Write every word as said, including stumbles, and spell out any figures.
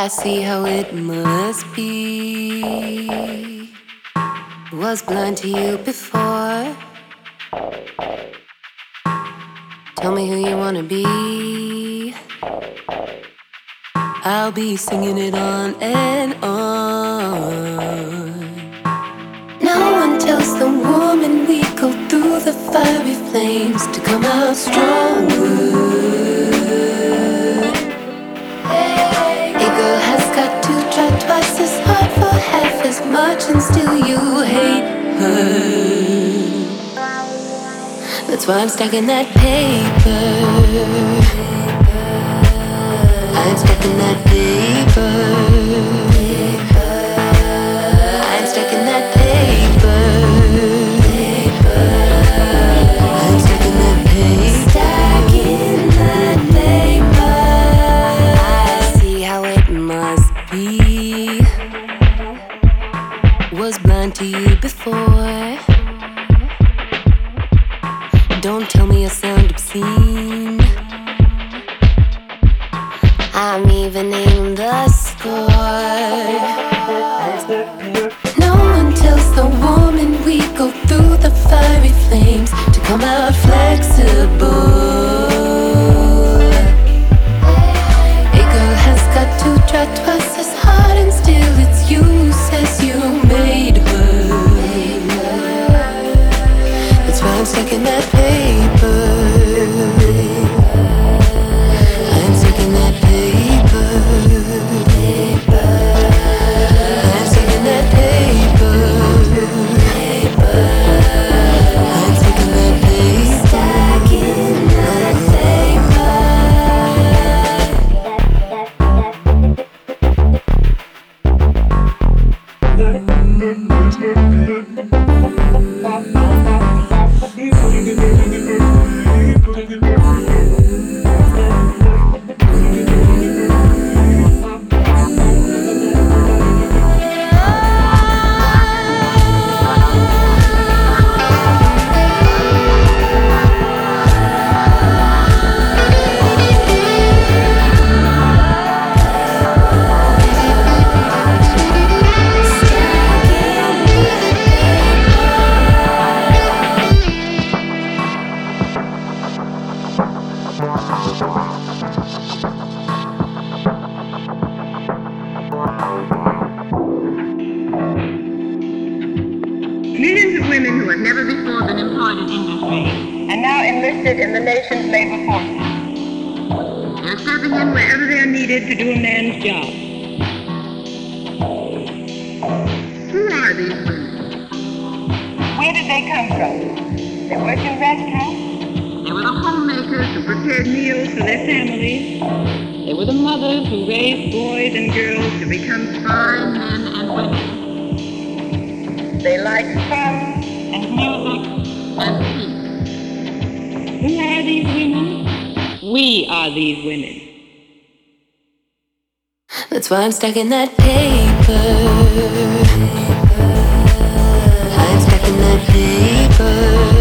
I see how it must be. Was blind to you before. Tell me who you wanna be. I'll be singing it on and on. No one tells the woman we go through the fiery flames to come out stronger. A girl has got to try twice as hard for half as much, and still you hate her. That's why I'm stacking that paper. I'm stacking that paper. I'm stacking that paper. I'm stacking that paper. Stacking that paper. I see how it must be. Was blind to you before. Don't tell me I sound obscene. I'm evening the score. No one tells the woman we go through the fiery flames to come out flexible. A girl has got to try twice as hard, and still it's you who says you made her. That's why I'm stuck in that paper. I'm stuck in that paper. I'm stuck in that paper. I'm stuck in that paper. Stuck in that paper. Millions of women who have never before been employed in industry and now enlisted in the nation's labor forces. They're stepping in wherever they're needed to do a man's job. Who are these women? Where did they come from? They worked in restaurants. They were the homemakers who prepared meals for their families. They were the mothers who raised boys and girls to become fine men and women. They like fun and music and peace. Who are these women? We are these women. That's why I'm stuck in that paper. I'm stuck in that paper.